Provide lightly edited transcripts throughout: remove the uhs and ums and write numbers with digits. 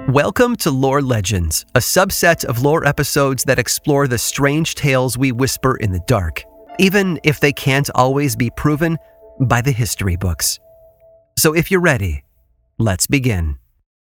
Welcome to Lore Legends, a subset of lore episodes that explore the strange tales we whisper in the dark, even if they can't always be proven by the history books. So if you're ready, let's begin.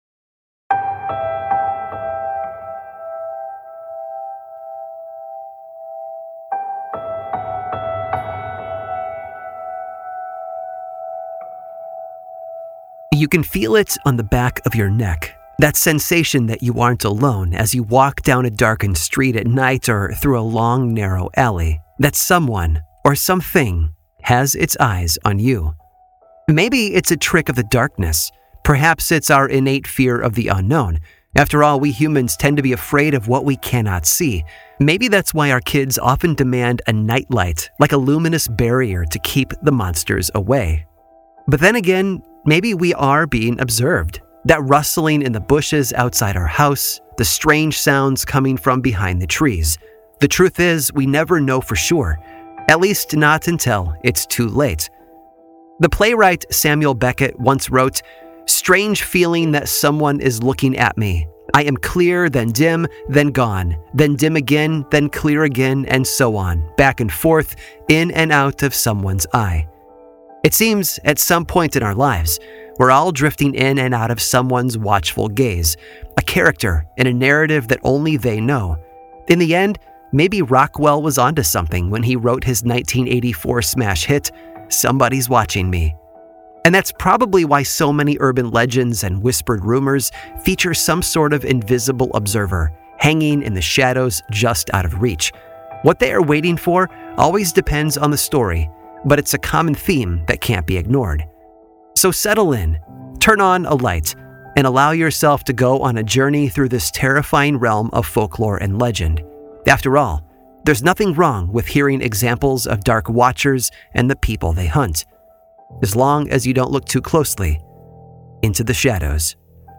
You can feel it on the back of your neck. That sensation that you aren't alone as you walk down a darkened street at night or through a long, narrow alley, that someone or something has its eyes on you. Maybe it's a trick of the darkness. Perhaps it's our innate fear of the unknown. After all, we humans tend to be afraid of what we cannot see. Maybe that's why our kids often demand a nightlight, like a luminous barrier to keep the monsters away. But then again, maybe we are being observed. That rustling in the bushes outside our house, the strange sounds coming from behind the trees. The truth is, we never know for sure, at least not until it's too late. The playwright Samuel Beckett once wrote, "Strange feeling that someone is looking at me. I am clear, then dim, then gone, then dim again, then clear again, and so on, back and forth, in and out of someone's eye." It seems at some point in our lives, we're all drifting in and out of someone's watchful gaze, a character in a narrative that only they know. In the end, maybe Rockwell was onto something when he wrote his 1984 smash hit, "Somebody's Watching Me." And that's probably why so many urban legends and whispered rumors feature some sort of invisible observer, hanging in the shadows just out of reach. What they are waiting for always depends on the story, but it's a common theme that can't be ignored. So settle in, turn on a light, and allow yourself to go on a journey through this terrifying realm of folklore and legend. After all, there's nothing wrong with hearing examples of dark watchers and the people they hunt, as long as you don't look too closely into the shadows.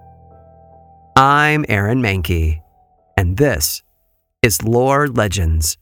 I'm Aaron Mahnke, and this is Lore Legends.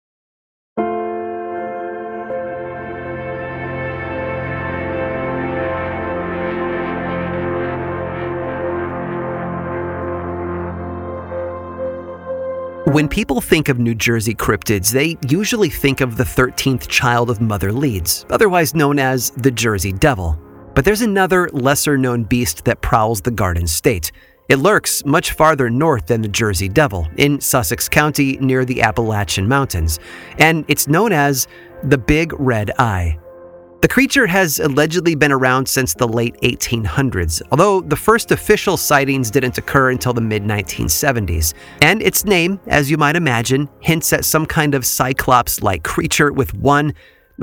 When people think of New Jersey cryptids, they usually think of the 13th child of Mother Leeds, otherwise known as the Jersey Devil. But there's another lesser-known beast that prowls the Garden State. It lurks much farther north than the Jersey Devil, in Sussex County near the Appalachian Mountains, and it's known as the Big Red Eye. The creature has allegedly been around since the late 1800s, although the first official sightings didn't occur until the mid-1970s. And its name, as you might imagine, hints at some kind of cyclops-like creature with one,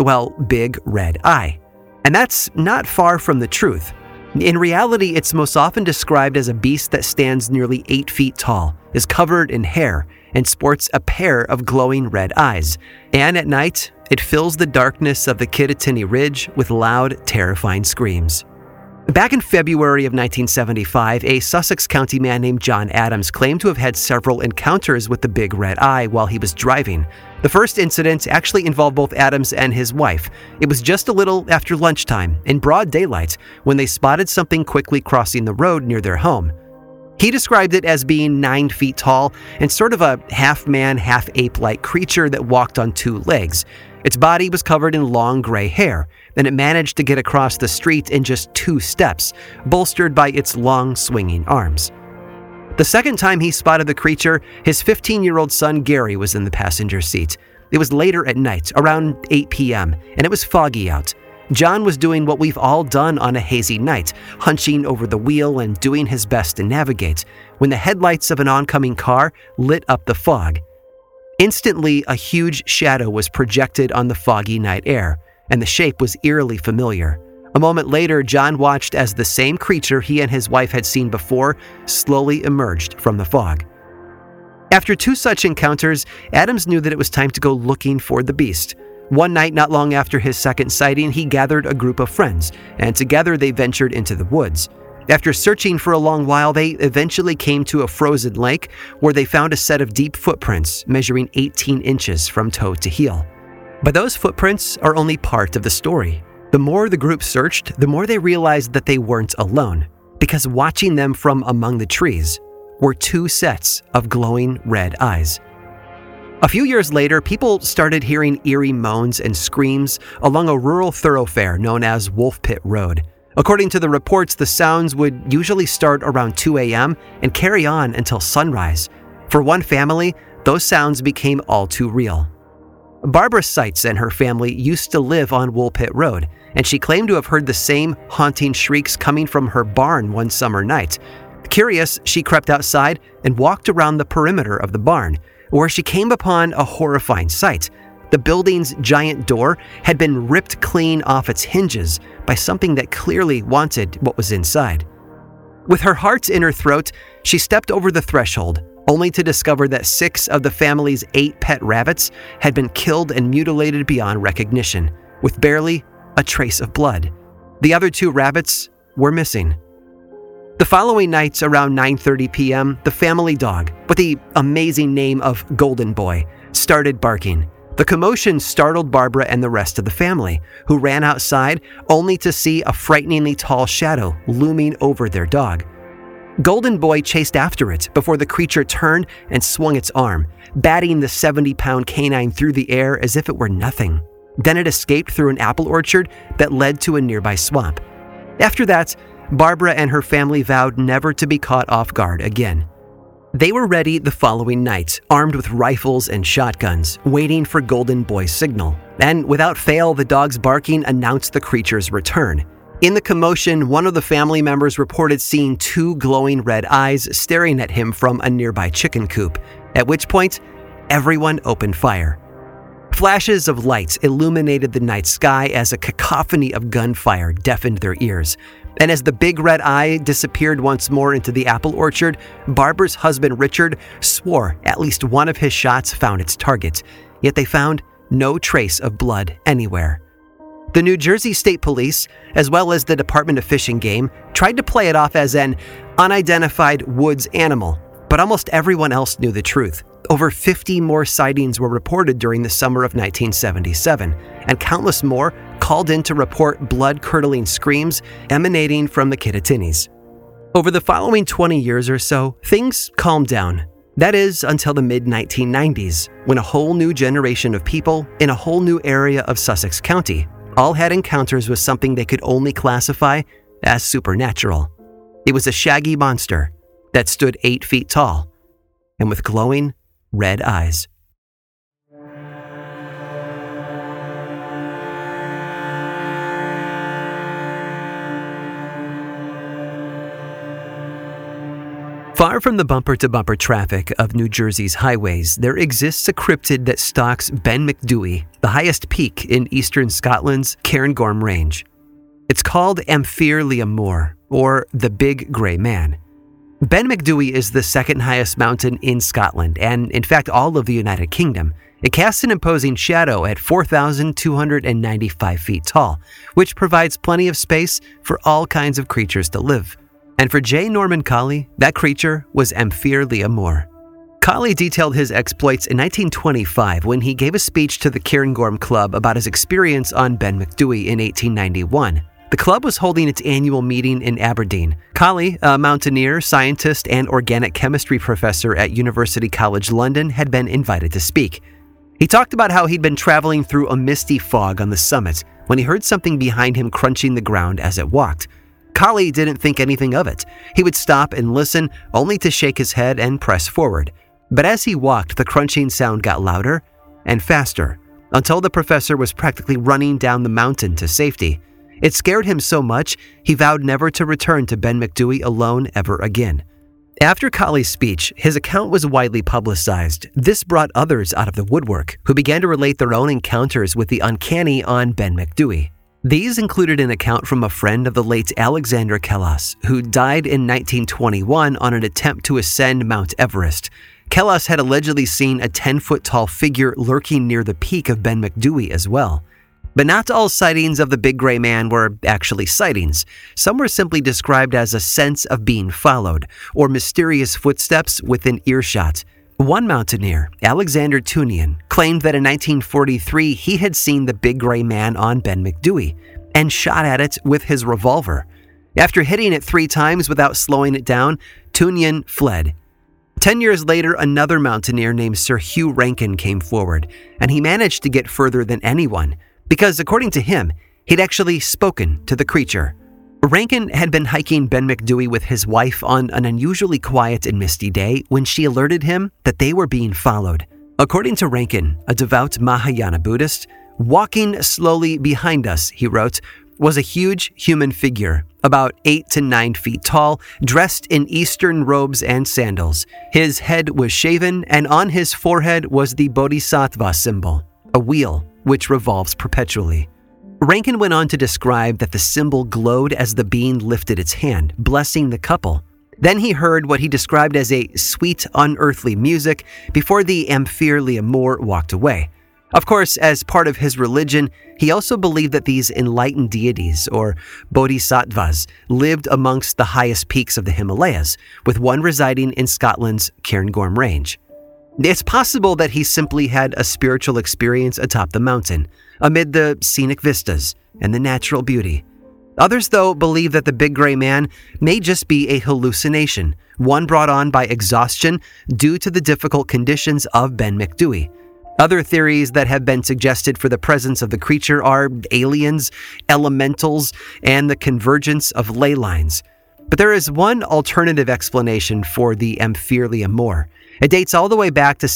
big red eye. And that's not far from the truth. In reality, it's most often described as a beast that stands nearly 8 feet tall, is covered in hair, and sports a pair of glowing red eyes. And at night, it fills the darkness of the Kittatinny Ridge with loud, terrifying screams. Back in February of 1975, a Sussex County man named John Adams claimed to have had several encounters with the Big Red Eye while he was driving. The first incident actually involved both Adams and his wife. It was just a little after lunchtime, in broad daylight, when they spotted something quickly crossing the road near their home. He described it as being 9 feet tall and sort of a half-man, half-ape-like creature that walked on 2 legs. Its body was covered in long gray hair, and it managed to get across the street in just 2 steps, bolstered by its long swinging arms. The second time he spotted the creature, his 15-year-old son Gary was in the passenger seat. It was later at night, around 8 p.m., and it was foggy out. John was doing what we've all done on a hazy night, hunching over the wheel and doing his best to navigate, when the headlights of an oncoming car lit up the fog. Instantly, a huge shadow was projected on the foggy night air, and the shape was eerily familiar. A moment later, John watched as the same creature he and his wife had seen before slowly emerged from the fog. After 2 such encounters, Adams knew that it was time to go looking for the beast. One night, not long after his second sighting, he gathered a group of friends, and together they ventured into the woods. After searching for a long while, they eventually came to a frozen lake where they found a set of deep footprints measuring 18 inches from toe to heel. But those footprints are only part of the story. The more the group searched, the more they realized that they weren't alone, because watching them from among the trees were 2 sets of glowing red eyes. A few years later, people started hearing eerie moans and screams along a rural thoroughfare known as Wolf Pit Road. According to the reports, the sounds would usually start around 2 a.m. and carry on until sunrise. For one family, those sounds became all too real. Barbara Seitz and her family used to live on Wolf Pit Road, and she claimed to have heard the same haunting shrieks coming from her barn one summer night. Curious, she crept outside and walked around the perimeter of the barn, where she came upon a horrifying sight. The building's giant door had been ripped clean off its hinges by something that clearly wanted what was inside. With her heart in her throat, she stepped over the threshold, only to discover that 6 of the family's 8 pet rabbits had been killed and mutilated beyond recognition, with barely a trace of blood. The other 2 rabbits were missing. The following night, around 9:30 p.m., the family dog, with the amazing name of Golden Boy, started barking. The commotion startled Barbara and the rest of the family, who ran outside only to see a frighteningly tall shadow looming over their dog. Golden Boy chased after it before the creature turned and swung its arm, batting the 70-pound canine through the air as if it were nothing. Then it escaped through an apple orchard that led to a nearby swamp. After that, Barbara and her family vowed never to be caught off guard again. They were ready the following night, armed with rifles and shotguns, waiting for Golden Boy's signal. And without fail, the dog's barking announced the creature's return. In the commotion, one of the family members reported seeing 2 glowing red eyes staring at him from a nearby chicken coop, at which point, everyone opened fire. Flashes of lights illuminated the night sky as a cacophony of gunfire deafened their ears. And as the big red eye disappeared once more into the apple orchard, Barbara's husband Richard swore at least one of his shots found its target, yet they found no trace of blood anywhere. The New Jersey State Police, as well as the Department of Fish and Game, tried to play it off as an unidentified woods animal, but almost everyone else knew the truth. Over 50 more sightings were reported during the summer of 1977, and countless more called in to report blood-curdling screams emanating from the Kittatinnies. Over the following 20 years or so, things calmed down. That is, until the mid-1990s, when a whole new generation of people in a whole new area of Sussex County all had encounters with something they could only classify as supernatural. It was a shaggy monster that stood 8 feet tall and with glowing red eyes. Far from the bumper-to-bumper traffic of New Jersey's highways, there exists a cryptid that stalks Ben Macdui, the highest peak in eastern Scotland's Cairngorm Range. It's called Amphir Liamór, or the Big Grey Man. Ben Macdui is the second highest mountain in Scotland, and in fact all of the United Kingdom. It casts an imposing shadow at 4,295 feet tall, which provides plenty of space for all kinds of creatures to live. And for J. Norman Collie, that creature was Amphir Liamór. Collie detailed his exploits in 1925 when he gave a speech to the Cairngorm Club about his experience on Ben Macdui in 1891. The club was holding its annual meeting in Aberdeen. Collie, a mountaineer, scientist, and organic chemistry professor at University College London, had been invited to speak. He talked about how he'd been traveling through a misty fog on the summit when he heard something behind him crunching the ground as it walked. Collie didn't think anything of it. He would stop and listen, only to shake his head and press forward. But as he walked, the crunching sound got louder and faster, until the professor was practically running down the mountain to safety. It scared him so much, he vowed never to return to Ben Macdui alone ever again. After Collie's speech, his account was widely publicized. This brought others out of the woodwork, who began to relate their own encounters with the uncanny on Ben Macdui. These included an account from a friend of the late Alexander Kellas, who died in 1921 on an attempt to ascend Mount Everest. Kellas had allegedly seen a 10-foot-tall figure lurking near the peak of Ben Macdui as well. But not all sightings of the Big Grey Man were actually sightings. Some were simply described as a sense of being followed, or mysterious footsteps within earshot. One mountaineer, Alexander Tunian, claimed that in 1943 he had seen the Big Grey Man on Ben Macdui and shot at it with his revolver. After hitting it 3 times without slowing it down, Tunian fled. 10 years later, another mountaineer named Sir Hugh Rankin came forward, and he managed to get further than anyone, because according to him, he'd actually spoken to the creature. Rankin had been hiking Ben Macdui with his wife on an unusually quiet and misty day when she alerted him that they were being followed. According to Rankin, a devout Mahayana Buddhist, walking slowly behind us, he wrote, was a huge human figure, about 8 to 9 feet tall, dressed in Eastern robes and sandals. His head was shaven, and on his forehead was the Bodhisattva symbol, a wheel which revolves perpetually. Rankin went on to describe that the symbol glowed as the being lifted its hand, blessing the couple. Then he heard what he described as a sweet, unearthly music before the Ampere L'Amour walked away. Of course, as part of his religion, he also believed that these enlightened deities, or bodhisattvas, lived amongst the highest peaks of the Himalayas, with one residing in Scotland's Cairngorm Range. It's possible that he simply had a spiritual experience atop the mountain, amid the scenic vistas and the natural beauty. Others, though, believe that the Big Gray Man may just be a hallucination, one brought on by exhaustion due to the difficult conditions of Ben Macdui. Other theories that have been suggested for the presence of the creature are aliens, elementals, and the convergence of ley lines. But there is one alternative explanation for the Ampere L'Amour. It dates all the way back to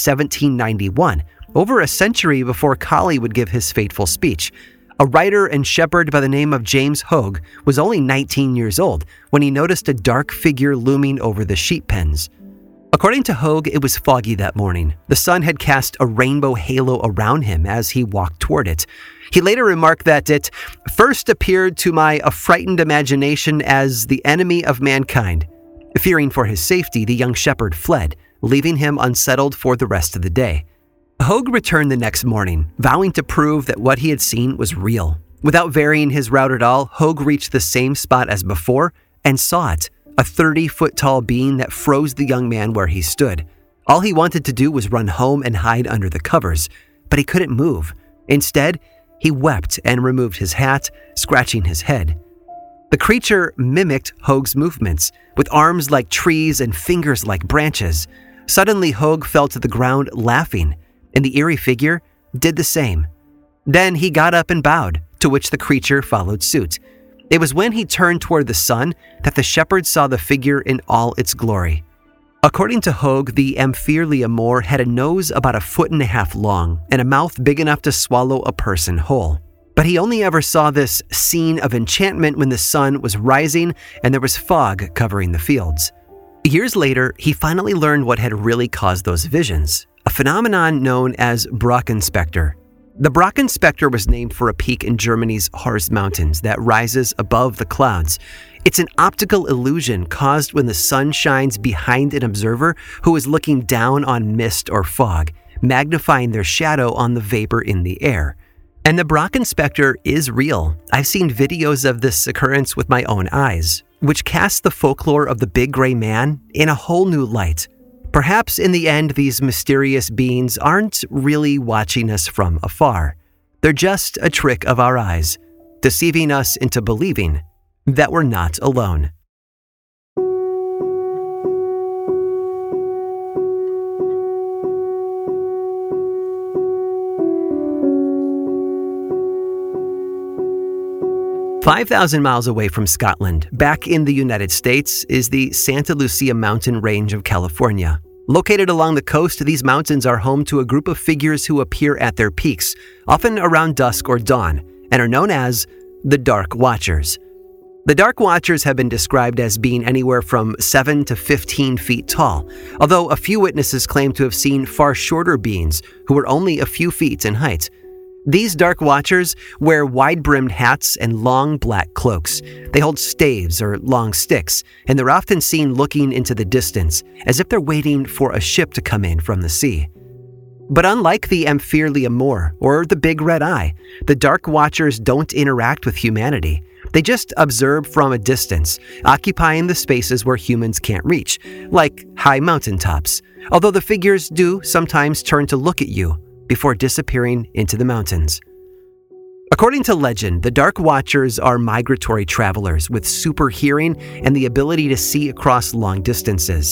1791, over a century before Kali would give his fateful speech. A writer and shepherd by the name of James Hogue was only 19 years old when he noticed a dark figure looming over the sheep pens. According to Hogue, it was foggy that morning. The sun had cast a rainbow halo around him as he walked toward it. He later remarked that it first appeared to my affrighted imagination as the enemy of mankind. Fearing for his safety, the young shepherd fled, leaving him unsettled for the rest of the day. Hogue returned the next morning, vowing to prove that what he had seen was real. Without varying his route at all, Hogue reached the same spot as before and saw it. A 30-foot-tall being that froze the young man where he stood. All he wanted to do was run home and hide under the covers, but he couldn't move. Instead, he wept and removed his hat, scratching his head. The creature mimicked Hogue's movements, with arms like trees and fingers like branches. Suddenly, Hogue fell to the ground laughing, and the eerie figure did the same. Then he got up and bowed, to which the creature followed suit. It was when he turned toward the sun that the shepherd saw the figure in all its glory. According to Hogue, the Ampere L'Amour had a nose about 1.5 feet long and a mouth big enough to swallow a person whole. But he only ever saw this scene of enchantment when the sun was rising and there was fog covering the fields. Years later, he finally learned what had really caused those visions, a phenomenon known as Brockenspector. The Brockenspector was named for a peak in Germany's Harz Mountains that rises above the clouds. It's an optical illusion caused when the sun shines behind an observer who is looking down on mist or fog, magnifying their shadow on the vapor in the air. And the Brockenspector is real. I've seen videos of this occurrence with my own eyes, which casts the folklore of the Big Gray Man in a whole new light. Perhaps in the end, these mysterious beings aren't really watching us from afar. They're just a trick of our eyes, deceiving us into believing that we're not alone. "5,000 miles away from Scotland, back in the United States, is the Santa Lucia mountain range of California. Located along the coast, these mountains are home to a group of figures who appear at their peaks, often around dusk or dawn, and are known as the Dark Watchers. The Dark Watchers have been described as being anywhere from 7 to 15 feet tall, although a few witnesses claim to have seen far shorter beings who were only a few feet in height. These Dark Watchers wear wide-brimmed hats and long black cloaks. They hold staves or long sticks, and they're often seen looking into the distance, as if they're waiting for a ship to come in from the sea. But unlike the Ampere L'Amour or the Big Red Eye, the Dark Watchers don't interact with humanity. They just observe from a distance, occupying the spaces where humans can't reach, like high mountaintops, although the figures do sometimes turn to look at you before disappearing into the mountains. According to legend, the Dark Watchers are migratory travelers with super hearing and the ability to see across long distances.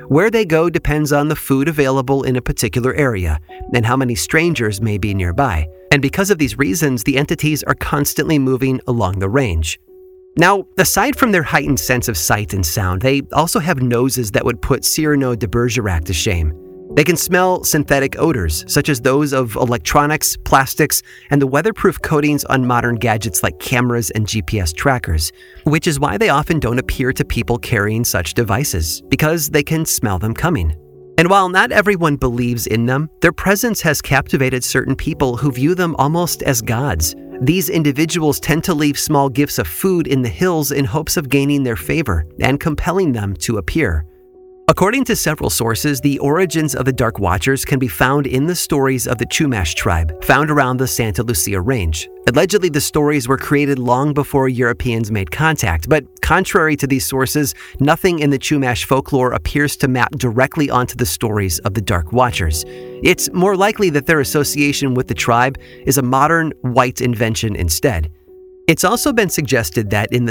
Where they go depends on the food available in a particular area and how many strangers may be nearby. And because of these reasons, the entities are constantly moving along the range. Now, aside from their heightened sense of sight and sound, they also have noses that would put Cyrano de Bergerac to shame. They can smell synthetic odors, such as those of electronics, plastics, and the weatherproof coatings on modern gadgets like cameras and GPS trackers, which is why they often don't appear to people carrying such devices, because they can smell them coming. And while not everyone believes in them, their presence has captivated certain people who view them almost as gods. These individuals tend to leave small gifts of food in the hills in hopes of gaining their favor and compelling them to appear. According to several sources, the origins of the Dark Watchers can be found in the stories of the Chumash tribe, found around the Santa Lucia Range. Allegedly, the stories were created long before Europeans made contact, but contrary to these sources, nothing in the Chumash folklore appears to map directly onto the stories of the Dark Watchers. It's more likely that their association with the tribe is a modern, white invention instead. It's also been suggested that in the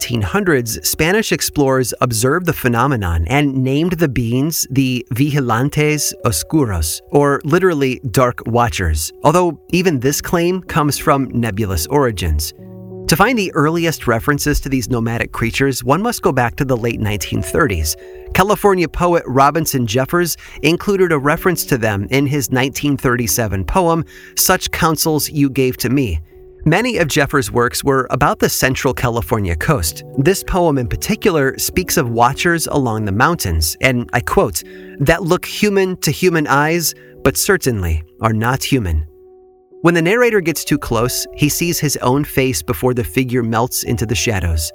1700s, Spanish explorers observed the phenomenon and named the beings the Vigilantes Oscuros, or literally Dark Watchers, although even this claim comes from nebulous origins. To find the earliest references to these nomadic creatures, one must go back to the late 1930s. California poet Robinson Jeffers included a reference to them in his 1937 poem, Such Counsels You Gave to Me. Many of Jeffers' works were about the central California coast. This poem in particular speaks of watchers along the mountains, and I quote, that look human to human eyes, but certainly are not human. When the narrator gets too close, he sees his own face before the figure melts into the shadows.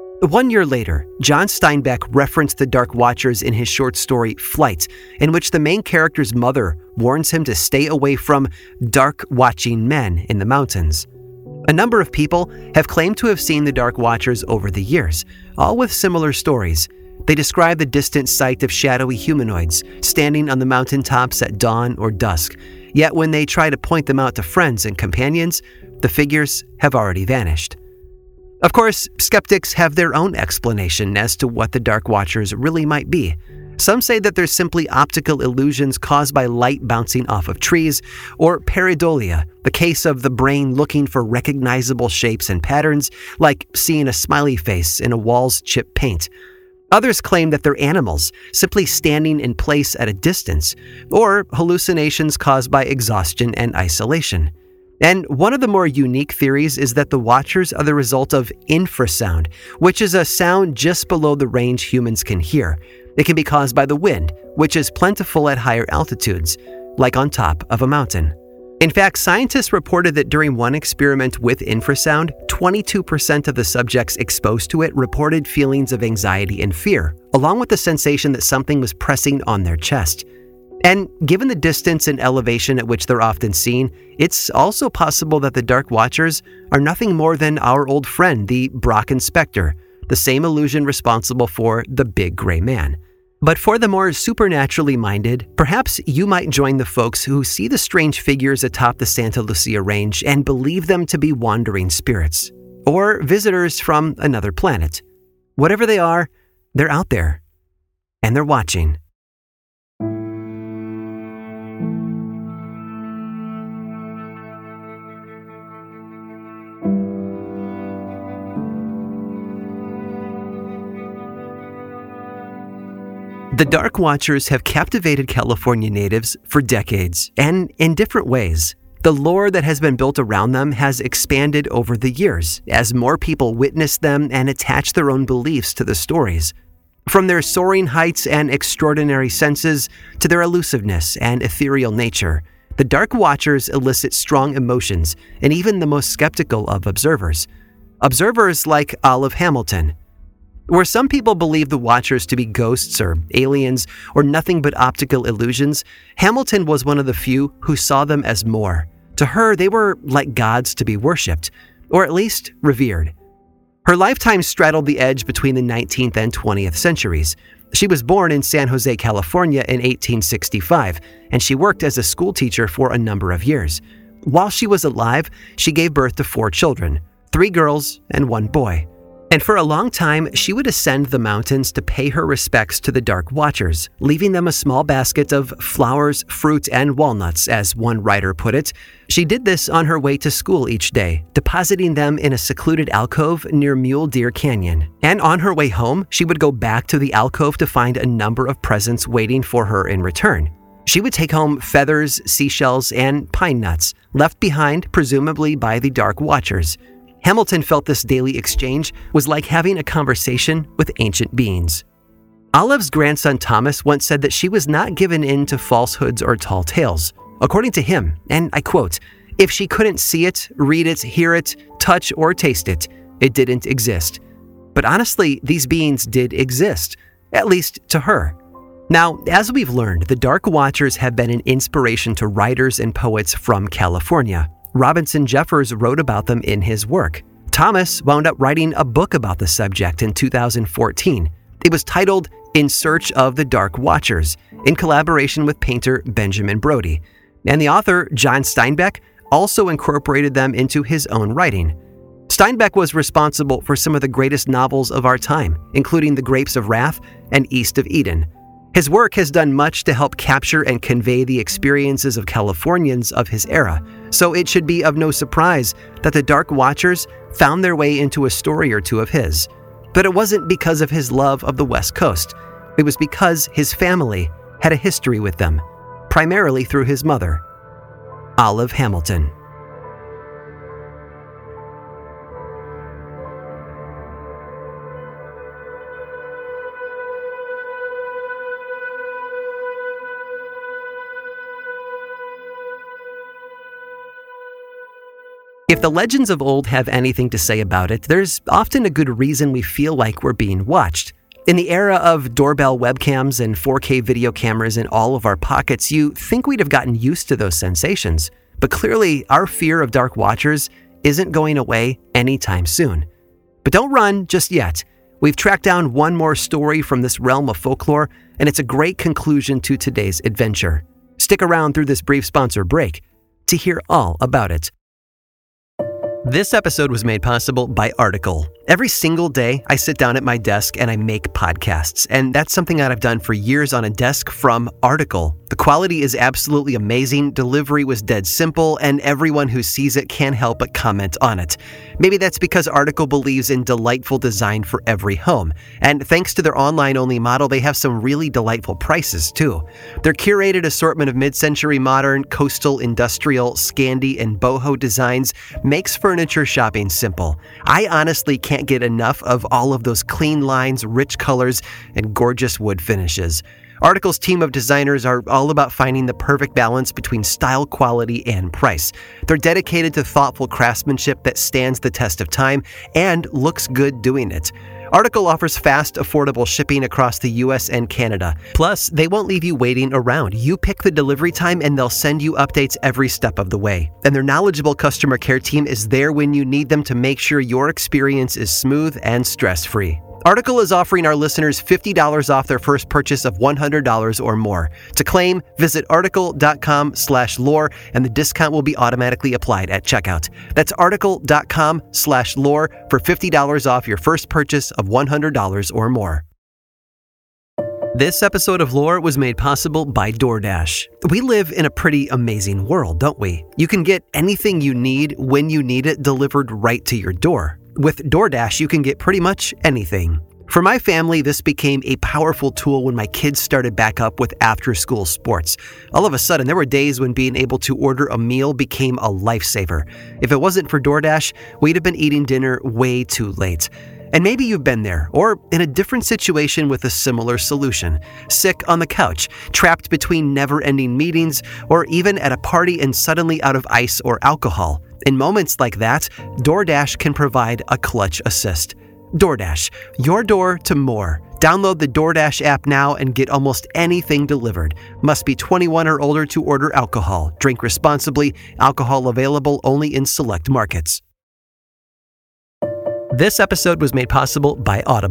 1 year later, John Steinbeck referenced the Dark Watchers in his short story Flight, in which the main character's mother warns him to stay away from dark watching men in the mountains. A number of people have claimed to have seen the Dark Watchers over the years, all with similar stories. They describe the distant sight of shadowy humanoids standing on the mountaintops at dawn or dusk, yet when they try to point them out to friends and companions, the figures have already vanished. Of course, skeptics have their own explanation as to what the Dark Watchers really might be. Some say that they're simply optical illusions caused by light bouncing off of trees, or pareidolia, the case of the brain looking for recognizable shapes and patterns, like seeing a smiley face in a wall's chipped paint. Others claim that they're animals, simply standing in place at a distance, or hallucinations caused by exhaustion and isolation. And one of the more unique theories is that the Watchers are the result of infrasound, which is a sound just below the range humans can hear. It can be caused by the wind, which is plentiful at higher altitudes, like on top of a mountain. In fact, scientists reported that during one experiment with infrasound, 22% of the subjects exposed to it reported feelings of anxiety and fear, along with the sensation that something was pressing on their chest. And given the distance and elevation at which they're often seen, it's also possible that the Dark Watchers are nothing more than our old friend, the Brocken Spectre, the same illusion responsible for the Big Gray Man. But for the more supernaturally minded, perhaps you might join the folks who see the strange figures atop the Santa Lucia Range and believe them to be wandering spirits, or visitors from another planet. Whatever they are, they're out there, and they're watching. The Dark Watchers have captivated California natives for decades, and in different ways. The lore that has been built around them has expanded over the years as more people witness them and attach their own beliefs to the stories. From their soaring heights and extraordinary senses to their elusiveness and ethereal nature, the Dark Watchers elicit strong emotions in even the most skeptical of observers. Observers like Olive Hamilton. Where some people believe the Watchers to be ghosts or aliens or nothing but optical illusions, Hamilton was one of the few who saw them as more. To her, they were like gods to be worshipped, or at least revered. Her lifetime straddled the edge between the 19th and 20th centuries. She was born in San Jose, California in 1865, and she worked as a schoolteacher for a number of years. While she was alive, she gave birth to 4 children, 3 girls and 1 boy. And for a long time, she would ascend the mountains to pay her respects to the Dark Watchers, leaving them a small basket of flowers, fruit, and walnuts, as one writer put it. She did this on her way to school each day, depositing them in a secluded alcove near Mule Deer Canyon. And on her way home, she would go back to the alcove to find a number of presents waiting for her in return. She would take home feathers, seashells, and pine nuts, left behind presumably by the Dark Watchers. Hamilton felt this daily exchange was like having a conversation with ancient beings. Olive's grandson Thomas once said that she was not given in to falsehoods or tall tales. According to him, and I quote, "If she couldn't see it, read it, hear it, touch, or taste it, it didn't exist." But honestly, these beings did exist, at least to her. Now, as we've learned, the Dark Watchers have been an inspiration to writers and poets from California. Robinson Jeffers wrote about them in his work. Thomas wound up writing a book about the subject in 2014. It was titled In Search of the Dark Watchers, in collaboration with painter Benjamin Brody. And the author, John Steinbeck, also incorporated them into his own writing. Steinbeck was responsible for some of the greatest novels of our time, including The Grapes of Wrath and East of Eden. His work has done much to help capture and convey the experiences of Californians of his era, so it should be of no surprise that the Dark Watchers found their way into a story or two of his. But it wasn't because of his love of the West Coast. It was because his family had a history with them, primarily through his mother, Olive Hamilton. If the legends of old have anything to say about it, there's often a good reason we feel like we're being watched. In the era of doorbell webcams and 4K video cameras in all of our pockets, you think we'd have gotten used to those sensations. But clearly, our fear of Dark Watchers isn't going away anytime soon. But don't run just yet. We've tracked down one more story from this realm of folklore, and it's a great conclusion to today's adventure. Stick around through this brief sponsor break to hear all about it. This episode was made possible by Article. Every single day, I sit down at my desk and I make podcasts, and that's something that I've done for years on a desk from Article. The quality is absolutely amazing, delivery was dead simple, and everyone who sees it can't help but comment on it. Maybe that's because Article believes in delightful design for every home, and thanks to their online-only model, they have some really delightful prices too. Their curated assortment of mid-century modern, coastal, industrial, Scandi, and boho designs makes furniture shopping simple. I honestly can't get enough of all of those clean lines, rich colors, and gorgeous wood finishes. Article's team of designers are all about finding the perfect balance between style, quality, and price. They're dedicated to thoughtful craftsmanship that stands the test of time and looks good doing it. Article offers fast, affordable shipping across the US and Canada. Plus, they won't leave you waiting around. You pick the delivery time and they'll send you updates every step of the way. And their knowledgeable customer care team is there when you need them to make sure your experience is smooth and stress-free. Article is offering our listeners $50 off their first purchase of $100 or more. To claim, visit article.com/lore and the discount will be automatically applied at checkout. That's article.com/lore for $50 off your first purchase of $100 or more. This episode of Lore was made possible by DoorDash. We live in a pretty amazing world, don't we? You can get anything you need when you need it delivered right to your door. With DoorDash, you can get pretty much anything. For my family, this became a powerful tool when my kids started back up with after-school sports. All of a sudden, there were days when being able to order a meal became a lifesaver. If it wasn't for DoorDash, we'd have been eating dinner way too late. And maybe you've been there, or in a different situation with a similar solution. Sick on the couch, trapped between never-ending meetings, or even at a party and suddenly out of ice or alcohol. In moments like that, DoorDash can provide a clutch assist. DoorDash, your door to more. Download the DoorDash app now and get almost anything delivered. Must be 21 or older to order alcohol. Drink responsibly. Alcohol available only in select markets. This episode was made possible by Audible.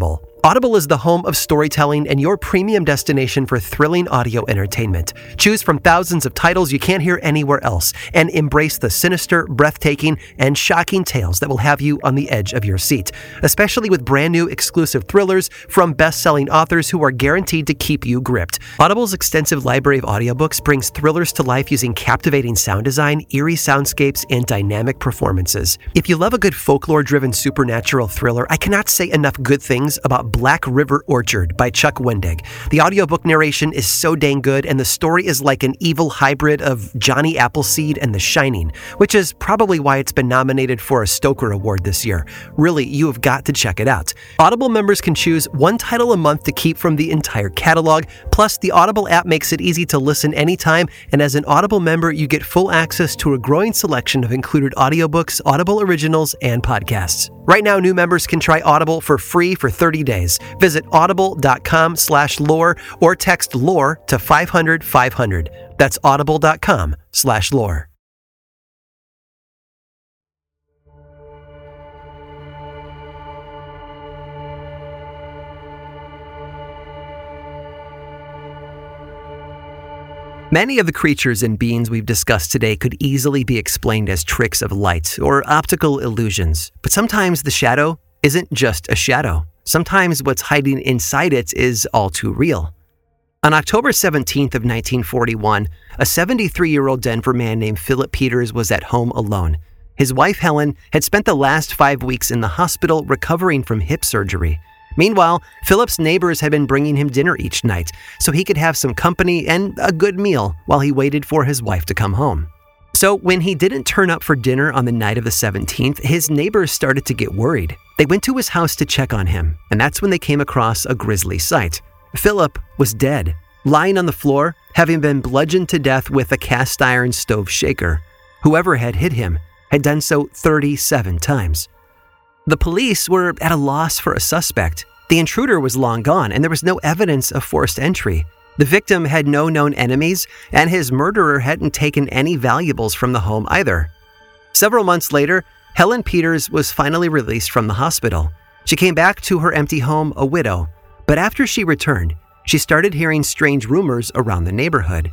Audible is the home of storytelling and your premium destination for thrilling audio entertainment. Choose from thousands of titles you can't hear anywhere else and embrace the sinister, breathtaking, and shocking tales that will have you on the edge of your seat, especially with brand new exclusive thrillers from best-selling authors who are guaranteed to keep you gripped. Audible's extensive library of audiobooks brings thrillers to life using captivating sound design, eerie soundscapes, and dynamic performances. If you love a good folklore-driven supernatural thriller, I cannot say enough good things about Black River Orchard by Chuck Wendig. The audiobook narration is so dang good, and the story is like an evil hybrid of Johnny Appleseed and The Shining, which is probably why it's been nominated for a Stoker Award this year. Really, you have got to check it out. Audible members can choose one title a month to keep from the entire catalog, plus the Audible app makes it easy to listen anytime, and as an Audible member, you get full access to a growing selection of included audiobooks, Audible originals, and podcasts. Right now, new members can try Audible for free for 30 days. Visit audible.com/lore or text LORE to 500-500. That's audible.com/lore. Many of the creatures and beings we've discussed today could easily be explained as tricks of light or optical illusions. But sometimes the shadow isn't just a shadow. Sometimes what's hiding inside it is all too real. On October 17th of 1941, a 73-year-old Denver man named Philip Peters was at home alone. His wife, Helen, had spent the last 5 weeks in the hospital recovering from hip surgery. Meanwhile, Philip's neighbors had been bringing him dinner each night so he could have some company and a good meal while he waited for his wife to come home. So when he didn't turn up for dinner on the night of the 17th, his neighbors started to get worried. They went to his house to check on him, and that's when they came across a grisly sight. Philip was dead, lying on the floor, having been bludgeoned to death with a cast iron stove shaker. Whoever had hit him had done so 37 times. The police were at a loss for a suspect. The intruder was long gone, and there was no evidence of forced entry. The victim had no known enemies, and his murderer hadn't taken any valuables from the home either. Several months later, Helen Peters was finally released from the hospital. She came back to her empty home a widow, but after she returned, she started hearing strange rumors around the neighborhood.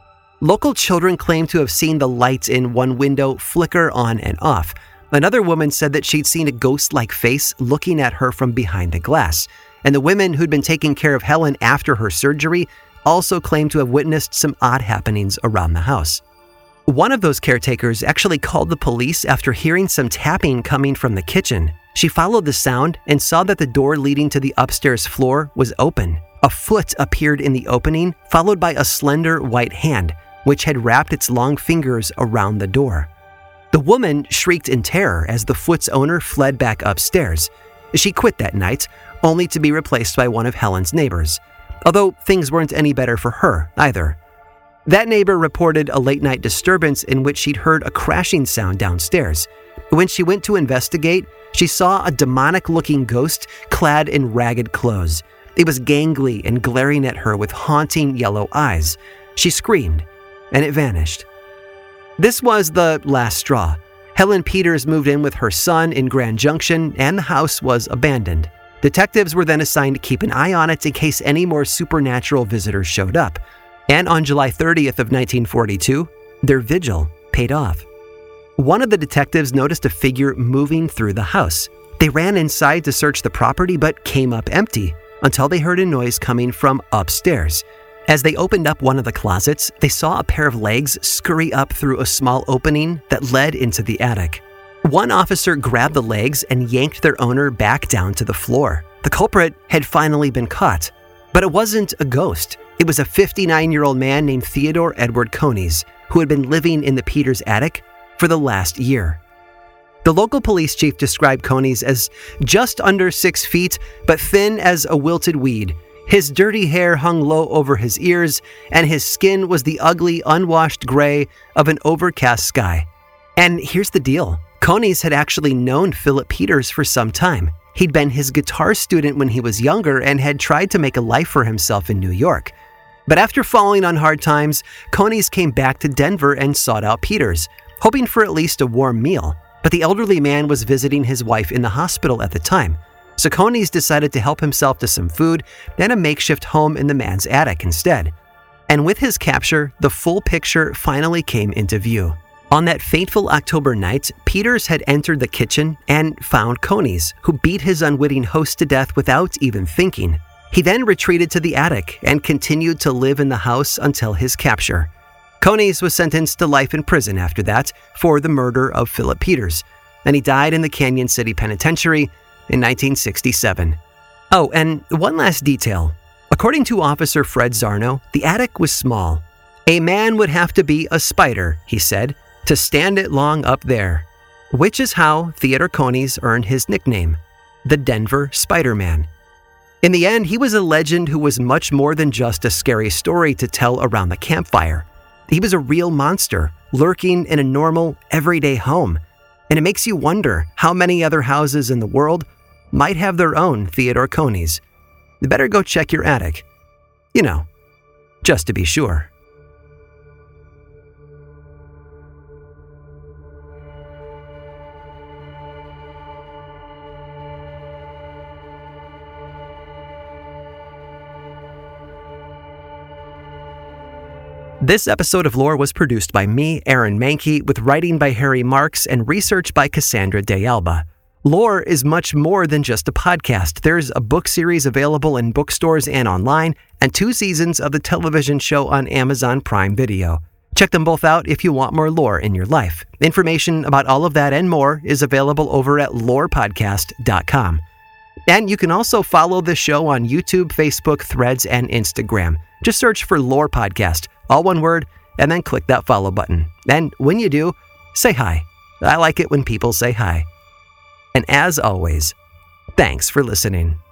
Local children claimed to have seen the lights in one window flicker on and off. Another woman said that she'd seen a ghost-like face looking at her from behind the glass, and the women who'd been taking care of Helen after her surgery also claimed to have witnessed some odd happenings around the house. One of those caretakers actually called the police after hearing some tapping coming from the kitchen. She followed the sound and saw that the door leading to the upstairs floor was open. A foot appeared in the opening, followed by a slender white hand, which had wrapped its long fingers around the door. The woman shrieked in terror as the foot's owner fled back upstairs. She quit that night, only to be replaced by one of Helen's neighbors, although things weren't any better for her either. That neighbor reported a late-night disturbance in which she'd heard a crashing sound downstairs. When she went to investigate, she saw a demonic-looking ghost clad in ragged clothes. It was gangly and glaring at her with haunting yellow eyes. She screamed, and it vanished. This was the last straw. Helen Peters moved in with her son in Grand Junction, and the house was abandoned. Detectives were then assigned to keep an eye on it in case any more supernatural visitors showed up. And on July 30th of 1942, their vigil paid off. One of the detectives noticed a figure moving through the house. They ran inside to search the property but came up empty until they heard a noise coming from upstairs. As they opened up one of the closets, they saw a pair of legs scurry up through a small opening that led into the attic. One officer grabbed the legs and yanked their owner back down to the floor. The culprit had finally been caught. But it wasn't a ghost. It was a 59-year-old man named Theodore Edward Coneys, who had been living in the Peters attic for the last year. The local police chief described Coneys as just under 6 feet, but thin as a wilted weed. His dirty hair hung low over his ears, and his skin was the ugly, unwashed gray of an overcast sky. And here's the deal. Coneys had actually known Philip Peters for some time. He'd been his guitar student when he was younger and had tried to make a life for himself in New York. But after falling on hard times, Coneys came back to Denver and sought out Peters, hoping for at least a warm meal. But the elderly man was visiting his wife in the hospital at the time. So Coney's decided to help himself to some food and a makeshift home in the man's attic instead. And with his capture, the full picture finally came into view. On that fateful October night, Peters had entered the kitchen and found Coney's, who beat his unwitting host to death without even thinking. He then retreated to the attic and continued to live in the house until his capture. Coney's was sentenced to life in prison after that for the murder of Philip Peters, and he died in the Canyon City Penitentiary in 1967. Oh, and one last detail. According to Officer Fred Zarno, the attic was small. A man would have to be a spider, he said, to stand it long up there, which is how Theodore Coney's earned his nickname, the Denver Spider-Man. In the end, he was a legend who was much more than just a scary story to tell around the campfire. He was a real monster, lurking in a normal, everyday home. And it makes you wonder how many other houses in the world might have their own Theodore Coney's. You better go check your attic. You know, just to be sure. This episode of Lore was produced by me, Aaron Mahnke, with writing by Harry Marks and research by Cassandra De Alba. Lore is much more than just a podcast. There's a book series available in bookstores and online, and 2 seasons of the television show on Amazon Prime Video. Check them both out if you want more lore in your life. Information about all of that and more is available over at lorepodcast.com. And you can also follow the show on YouTube, Facebook, Threads, and Instagram. Just search for Lore Podcast, all one word, and then click that follow button. And when you do, say hi. I like it when people say hi. And as always, thanks for listening.